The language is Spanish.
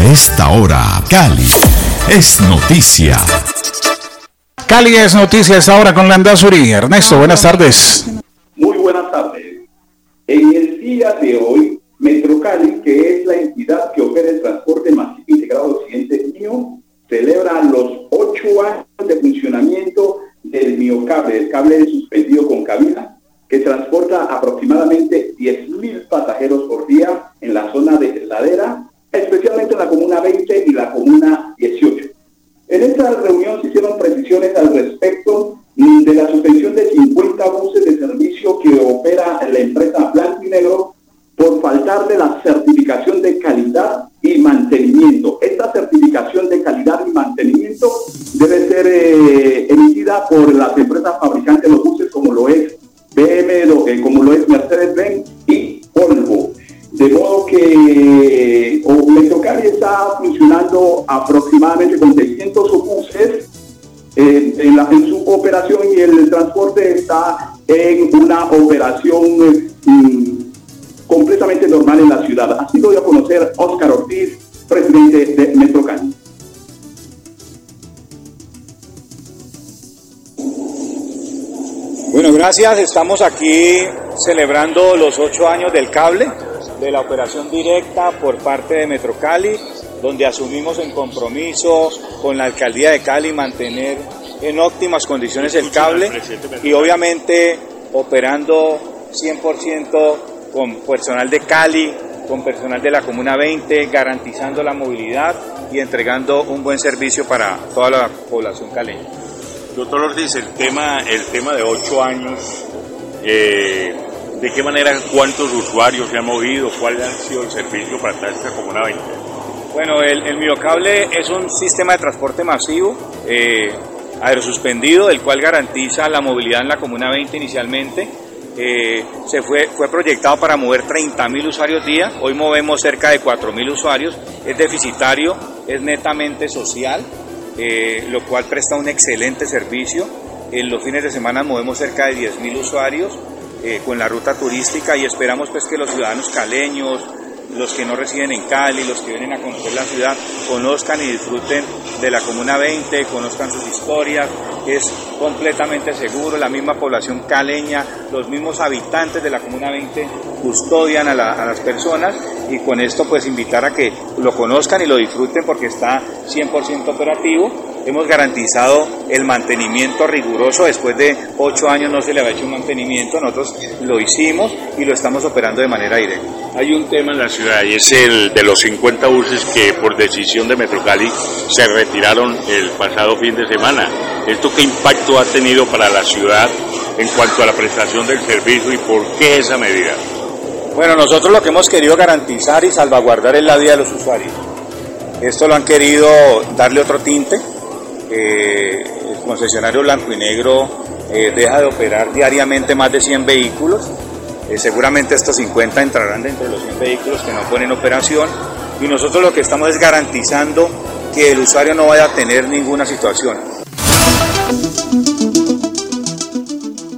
A esta hora, Cali es noticia. Cali es noticia a esta hora con Landazuri. Ernesto, buenas tardes. Muy buenas tardes. En el día de hoy, Metrocali, que es la entidad que opera el transporte masivo integrado Occidente Mío, celebra los 8 años de funcionamiento del Miocable, el cable suspendido con cabina, que transporta aproximadamente 10.000 pasajeros por día en la zona de Ladera, especialmente en la comuna 20 y la comuna 18. En esta reunión se hicieron precisiones al respecto de la suspensión de 50 buses de servicio que opera la empresa Blanco y Negro por faltar de la certificación de calidad y mantenimiento. Esta certificación de calidad y mantenimiento debe ser emitida por las empresas fabricantes de los buses, como lo es BMW, como lo es Mercedes-Benz y Volvo. De modo que Metrocali está funcionando aproximadamente con 600 buses en su operación, y el transporte está en una operación completamente normal en la ciudad. Así lo dio a conocer Óscar Ortiz, presidente de Metrocali. Bueno, gracias. Estamos aquí celebrando los 8 años del cable, de la operación directa por parte de Metrocali, donde asumimos el compromiso con la alcaldía de Cali mantener en óptimas condiciones el cable y obviamente operando 100% con personal de Cali, con personal de la Comuna 20, garantizando la movilidad y entregando un buen servicio para toda la población caleña. Doctor Ortiz, el tema de 8 años, ¿de qué manera, cuántos usuarios se han movido? ¿Cuál ha sido el servicio para esta Comuna 20? Bueno, el Miocable es un sistema de transporte masivo aerosuspendido, el cual garantiza la movilidad en la Comuna 20 inicialmente. Fue proyectado para mover 30.000 usuarios día, hoy movemos cerca de 4.000 usuarios, es deficitario, es netamente social, lo cual presta un excelente servicio. En los fines de semana movemos cerca de 10.000 usuarios con la ruta turística, y esperamos pues que los ciudadanos caleños, los que no residen en Cali, los que vienen a conocer la ciudad, conozcan y disfruten de la Comuna 20, conozcan sus historias. Es completamente seguro, la misma población caleña, los mismos habitantes de la Comuna 20 custodian a las personas, y con esto pues invitar a que lo conozcan y lo disfruten porque está 100% operativo. Hemos garantizado el mantenimiento riguroso, después de 8 años no se le había hecho un mantenimiento, nosotros lo hicimos y lo estamos operando de manera directa. Hay un tema en la ciudad y es el de los 50 buses que por decisión de Metrocali se retiraron el pasado fin de semana. ¿Esto qué impacto ha tenido para la ciudad en cuanto a la prestación del servicio y por qué esa medida? Bueno, nosotros lo que hemos querido garantizar y salvaguardar es la vida de los usuarios. Esto lo han querido darle otro tinte. El concesionario Blanco y Negro deja de operar diariamente más de 100 vehículos. Seguramente estos 50 entrarán dentro de los 100 vehículos que no ponen operación, y nosotros lo que estamos es garantizando que el usuario no vaya a tener ninguna situación.